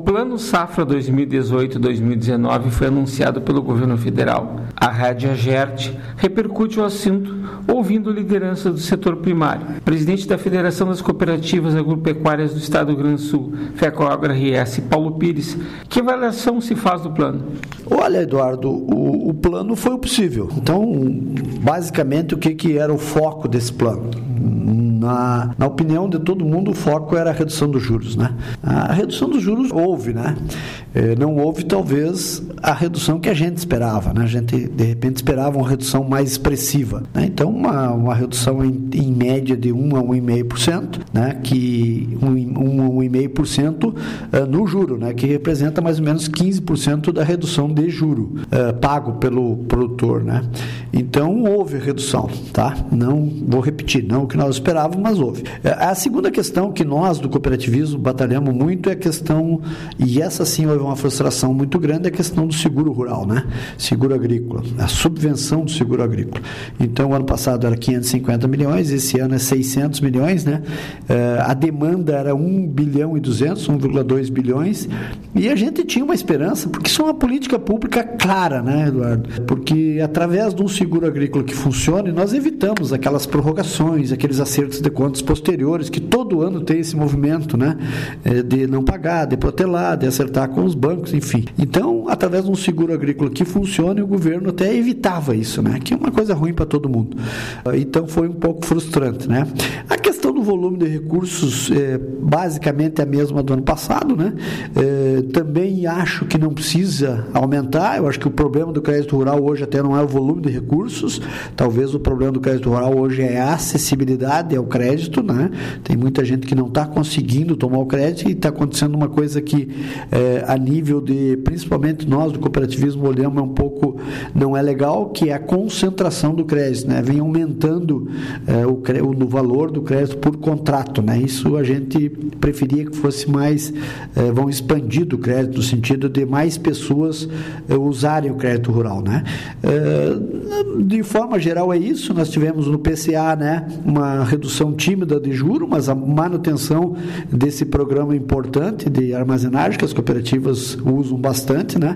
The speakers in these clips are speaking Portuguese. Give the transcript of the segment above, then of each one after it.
Plano Safra 2018-2019 foi anunciado pelo governo federal. A Rádio Agerte repercute o assunto ouvindo liderança do setor primário. Presidente da Federação das Cooperativas Agropecuárias do Estado do Rio Grande do Sul, FECOAGRO-RS, Paulo Pires, que avaliação se faz do plano? Olha, Eduardo, o plano foi o possível. Então, basicamente, o que era o foco desse plano? Na opinião de todo mundo, o foco era a redução dos juros, né? A redução dos juros houve, né? Não houve, talvez, a redução que a gente esperava, né? A gente, de repente, esperava uma redução mais expressiva, né? Então, uma redução em média de 1 a 1,5%, né? Que 1 a 1,5% no juro, né? Que representa mais ou menos 15% da redução de juro pago pelo produtor, né? Então, houve redução, tá? Não, vou repetir, não o que nós esperávamos, mas houve. A segunda questão que nós do cooperativismo batalhamos muito é a questão, e essa sim houve uma frustração muito grande, é a questão do seguro rural, né? Seguro agrícola, a subvenção do seguro agrícola. Então, o ano passado era 550 milhões, esse ano é 600 milhões, né? A demanda era 1 bilhão e 200, 1,2 bilhões, e a gente tinha uma esperança, porque isso é uma política pública clara, né, Eduardo? Porque através de um seguro agrícola que funcione, nós evitamos aquelas prorrogações, aqueles acertos de contas posteriores, que todo ano tem esse movimento, né? De não pagar, de protelar, de acertar com os bancos, enfim. Então, através de um seguro agrícola que funcione, o governo até evitava isso, né? Que é uma coisa ruim para todo mundo. Então, foi um pouco frustrante, né? A questão do volume de recursos basicamente é a mesma do ano passado, né? Também acho que não precisa aumentar. Eu acho que o problema do crédito rural hoje até não é o volume de recursos, talvez o problema do crédito rural hoje é a acessibilidade ao crédito, né? Tem muita gente que não está conseguindo tomar o crédito, e está acontecendo uma coisa que a nível de, principalmente nós do cooperativismo olhamos um pouco, não é legal, que é a concentração do crédito, né? Vem aumentando o valor do crédito por contrato, né? Isso a gente preferia que fosse mais, vão expandir o crédito no sentido de mais pessoas usarem o crédito rural, né? De forma geral é isso. Nós tivemos no PCA, né, uma redução tímida de juros, mas a manutenção desse programa importante de armazenagem que as cooperativas usam bastante, né?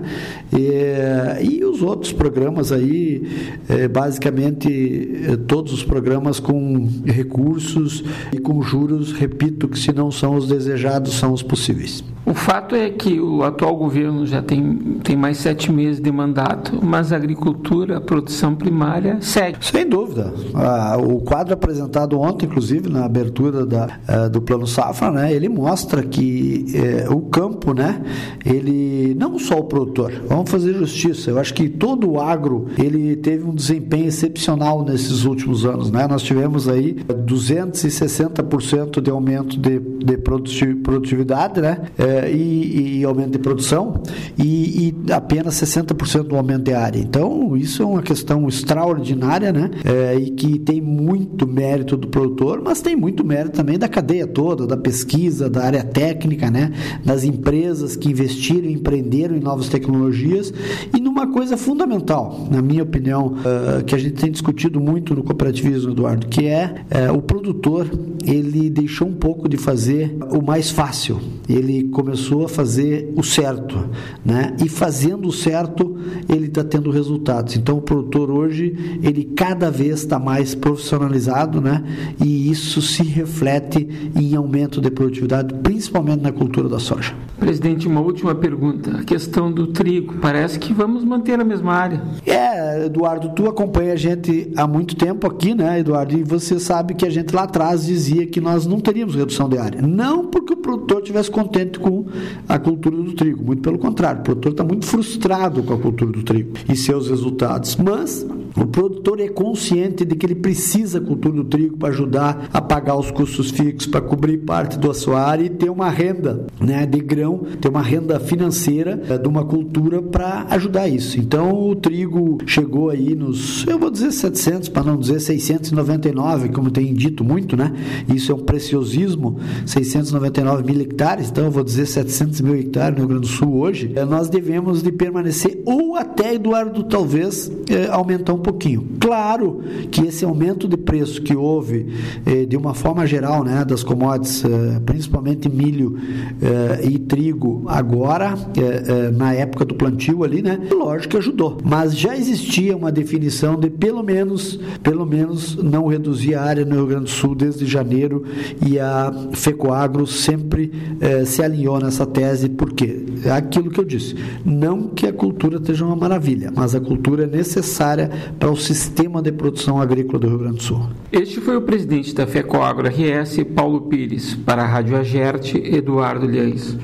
E os outros programas aí, basicamente todos os programas com recursos e com juros, repito, que se não são os desejados, são os possíveis. O fato é que o atual governo já tem mais 7 meses de mandato, mas a agricultura, a produção primária segue. Sem dúvida. O quadro apresentado ontem, inclusive, na abertura do Plano Safra, né, ele mostra que o campo, né, ele, não só o produtor, vamos fazer justiça, eu acho que todo o agro, ele teve um desempenho excepcional nesses últimos anos, né? Nós tivemos aí 260% de aumento de produtividade, né? E aumento de produção e apenas 60% do aumento de área. Então, isso é uma questão extraordinária, né? E que tem muito mérito do produtor, mas tem muito mérito também da cadeia toda, da pesquisa, da área técnica, né? Das empresas que investiram, empreenderam em novas tecnologias e numa coisa fundamental, na minha opinião, que a gente tem discutido muito no cooperativismo, Eduardo, que é o produtor, ele deixou um pouco de fazer o mais fácil. Ele começou a fazer o certo, né? E fazendo o certo, ele está tendo resultados. Então, o produtor hoje, ele cada vez está mais profissionalizado, né? E isso se reflete em aumento de produtividade, principalmente na cultura da soja. Presidente, uma última pergunta. A questão do trigo, parece que vamos manter a mesma área. Eduardo, tu acompanha a gente há muito tempo aqui, né, Eduardo? E você sabe que a gente lá atrás dizia que nós não teríamos redução de área. Não porque o produtor estivesse contente com a cultura do trigo, muito pelo contrário, o produtor está muito frustrado com a cultura do trigo e seus resultados, mas o produtor é consciente de que ele precisa da cultura do trigo para ajudar a pagar os custos fixos, para cobrir parte da sua área e ter uma renda, né, de grão, ter uma renda financeira de uma cultura para ajudar isso. Então o trigo chegou aí nos, eu vou dizer 700, para não dizer 699, como tem dito muito, né? Isso é um preciosismo, 699 mil hectares, então eu vou dizer 700 mil hectares no Rio Grande do Sul hoje. Nós devemos de permanecer ou até, Eduardo, talvez aumentar um pouquinho. Claro que esse aumento de preço que houve de uma forma geral, né, das commodities, principalmente milho e trigo, agora na época do plantio ali, né, lógico que ajudou. Mas já existia uma definição de pelo menos não reduzir a área no Rio Grande do Sul desde janeiro, e a FECOAGRO sempre se alinhou nessa tese. Por quê? É aquilo que eu disse, não que a cultura esteja uma maravilha, mas a cultura é necessária para o sistema de produção agrícola do Rio Grande do Sul. Este foi o presidente da FECOAGRO RS, Paulo Pires. Para a Rádio Agerte, Eduardo Liães.